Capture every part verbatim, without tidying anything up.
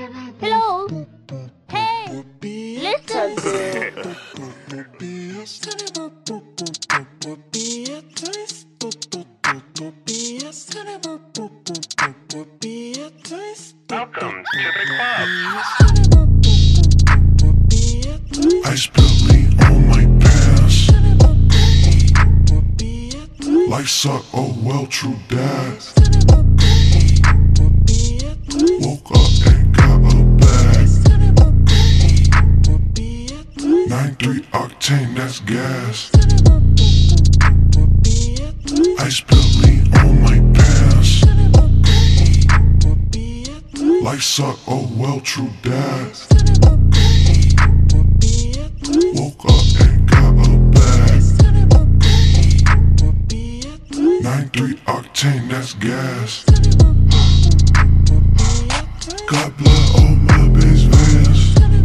Hello? Hey, listen. Welcome to the club. I spilled lean on my pants. Life suck, oh well, true dad. Woke up and got a bag. nine three octane, that's gas. I spilled lean on my pants. Life suck, oh well, true dad. Woke up and got a bag. nine three octane, that's gas. Got blood on my base vans.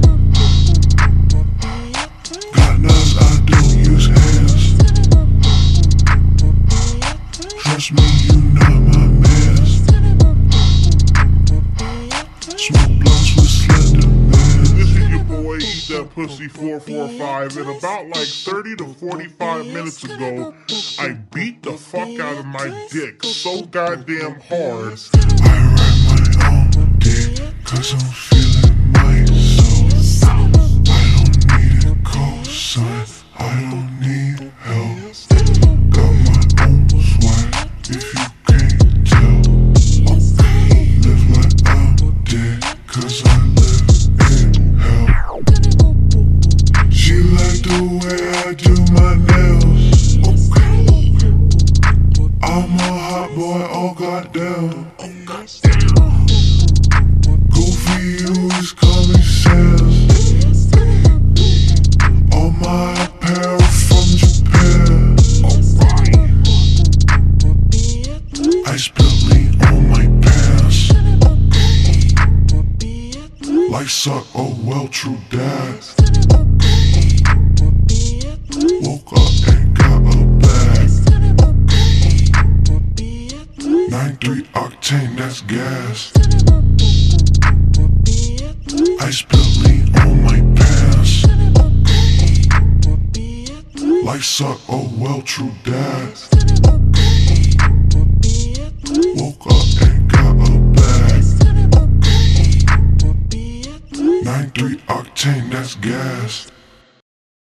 Got knives, I don't use hands. Trust me, you not my mans. Smoke blunts with slender man. This is your boy, Eat That Pussy four four five, and about like thirty to forty-five minutes ago, I beat the fuck out of my dick so goddamn hard. I ride my own dick, cause I'm feeling myself. I don't need a cosign, I don't need help. Got my own swag, if you can't tell. Live like I'm dead, cause I live in hell. She like the way I do my nails. I'm a hot boy, oh goddamn. Goofy, you always call me Sans. All my apparel from Japan. I spilled lean on my pants. Life suck, oh well, true dad. Woke up and got a bag. nine three octane, that's gas. I spilled lean on my pants. Life suck, oh well, true dad. Woke up and got a bag. nine three octane, that's gas.